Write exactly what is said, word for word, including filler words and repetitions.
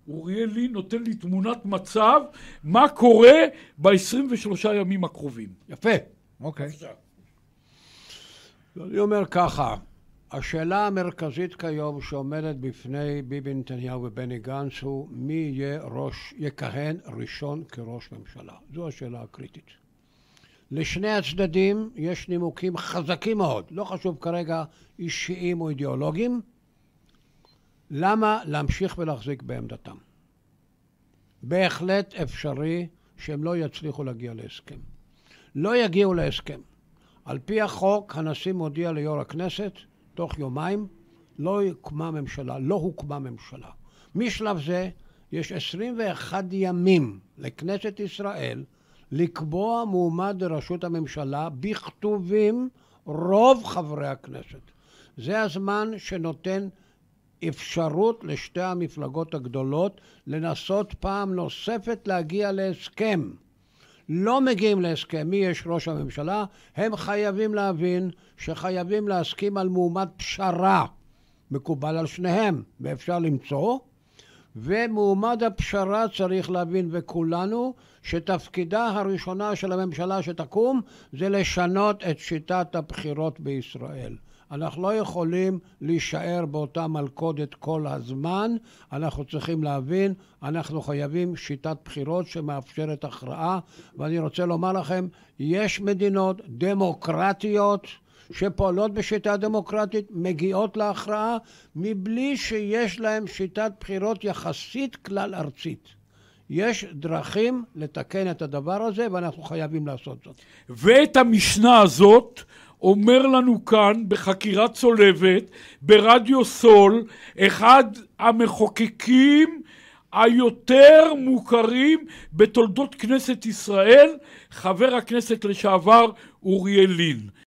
אוריאל לין נותן לי תמונת מצב, מה קורה ב-עשרים ושלושה ימים הקרובים. יפה, אוקיי. אני אומר ככה, השאלה המרכזית כיום שעומדת בפני ביבי נתניהו ובני גנץ הוא מי יהיה ראש, יכהן ראשון כראש ממשלה. זו השאלה הקריטית. לשני הצדדים יש נימוקים חזקים מאוד, לא חשוב כרגע אישיים או אידיאולוגיים, למה להמשיך ולהחזיק בעמדתם. בהחלט אפשרי שהם לא יצליחו להגיע להסכם. לא יגיעו להסכם. על פי החוק, הנשיא מודיע ליו"ר הכנסת, תוך יומיים, לא הוקמה ממשלה, לא הוקמה ממשלה. משלב זה, יש עשרים ואחד ימים לכנסת ישראל לקבוע מועמד לראשות הממשלה בכתובים רוב חברי הכנסת. זה הזמן שנותן אפשרות לשתי המפלגות הגדולות לנסות פעם נוספת להגיע להסכם. לא מגיעים להסכם מי יש ראש הממשלה, הם חייבים להבין שחייבים להסכים על מועמד פשרה. מקובל על שניהם, ואפשר למצוא. ומועמד הפשרה צריך להבין וכולנו שתפקידה הראשונה של הממשלה שתקום זה לשנות את שיטת הבחירות בישראל. אנחנו לא יכולים להישאר באותה מלכודת כל הזמן, אנחנו צריכים להבין, אנחנו חייבים שיטת בחירות שמאפשרת הכרעה, ואני רוצה לומר לכם, יש מדינות דמוקרטיות שפועלות בשיטה דמוקרטית, מגיעות להכרעה, מבלי שיש להם שיטת בחירות יחסית כלל ארצית. יש דרכים לתקן את הדבר הזה, ואנחנו חייבים לעשות זאת. ואת המשנה הזאת אומר לנו כאן בחקירה צולבת ברדיו סול אחד המחוקקים היותר מוכרים בתולדות כנסת ישראל, חבר הכנסת לשעבר אוריאל לין.